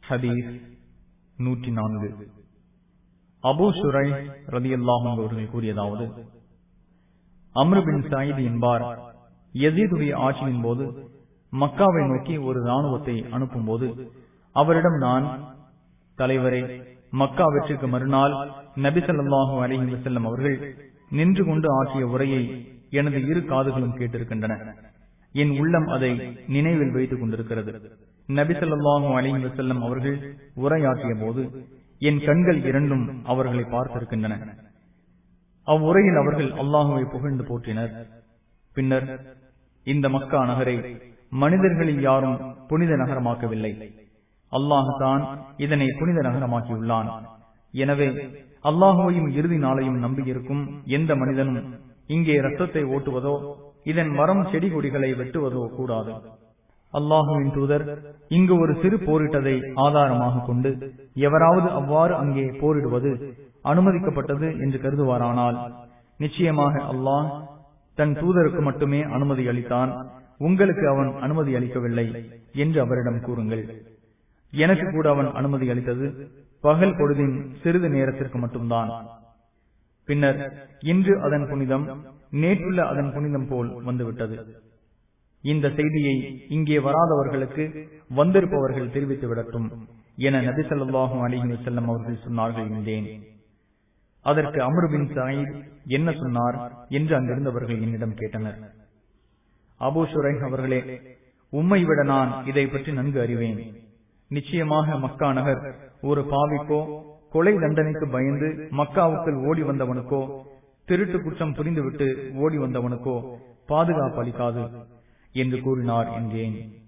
ஹதீஸ் 104. அபூ ஷுரைஹ் ரலியல்லாஹு அன்ஹு அவர்கள் கூறியதாவது, அம்ர் பின் சயீத் என்பார் யஸீதுடைய ஆட்சியின் போது மக்காவை நோக்கி ஒரு இராணுவத்தை அனுப்பும் போது அவரிடம் நான், தலைவரே, மக்கா வெற்றிக்கு மறுநாள் நபி ஸல்லல்லாஹு அலைஹி வஸல்லம் அவர்கள் நின்று கொண்டு ஆற்றிய உரையை எனது இரு காதுகளும் கேட்டிருக்கின்றன. என் உள்ளம் அதை நினைவில் வைத்துக் கொண்டிருக்கிறது. நபி ஸல்லல்லாஹு அலைஹி வஸல்லம் அவர்கள் உரையாற்றிய போது என் கண்கள் இரண்டும் அவர்களை பார்த்திருக்கின்றன. அவ்வுரையில் அவர்கள் அல்லாஹுவை புகழ்ந்து போற்றினர். பின்னர், இந்த மக்கா நகரை மனிதர்களில் யாரும் புனித நகரமாக்கவில்லை, அல்லாஹ் தான் இதனை புனித நகரமாக்கியுள்ளான். எனவே அல்லாஹுவையும் இறுதி நாளையும் நம்பியிருக்கும் எந்த மனிதனும் இங்கே ரத்தத்தை ஓட்டுவதோ இதன் மரம் செடி கொடிகளை வெட்டுவதோ கூடாது. அல்லாஹுவின் தூதர் இங்கு ஒரு சிறு போரிட்டதை ஆதாரமாக கொண்டு எவராவது அவ்வாறு அங்கே போரிடுவது அனுமதிக்கப்பட்டது என்று கருதுவாரானால், நிச்சயமாக அல்லாஹ் தன் தூதருக்கு மட்டுமே அனுமதி அளித்தான், உங்களுக்கு அவன் அனுமதி அளிக்கவில்லை என்று அவரிடம் கூறுங்கள். எனக்கு கூட அவன் அனுமதி அளித்தது பகல் பொழுதின் சிறிது நேரத்திற்கு மட்டும்தான். பின்னர் இன்று அதன் புனிதம் நேற்றுள்ள அதன் புனிதம் போல் வந்துவிட்டது. இந்த செய்தியை இங்கே வராதவர்களுக்கு வந்திருப்பவர்கள் தெரிவித்து விடட்டும் என நபி ஸல்லல்லாஹு அலைஹி வஸல்லம் அவர்கள் சொன்னார்கள் என்றேன். அதற்கு அம்ர் பின் சயீத் என்ன சொன்னார் என்று அங்கிருந்தவர்கள் என்னிடம் கேட்டனர். அபூ ஷுரைஹ் அவர்களே, உம்மை விட நான் இதை பற்றி நன்கு அறிவேன். நிச்சயமாக மக்கா நகர் ஒரு பாவிக்கோ, கொலை தண்டனைக்கு பயந்து மக்காவுக்குள் ஓடி வந்தவனுக்கோ, திருட்டு குற்றம் புரிந்துவிட்டு ஓடி வந்தவனுக்கோ பாதுகாப்பு அளிக்காது என்று கூறினார் என்றேன்.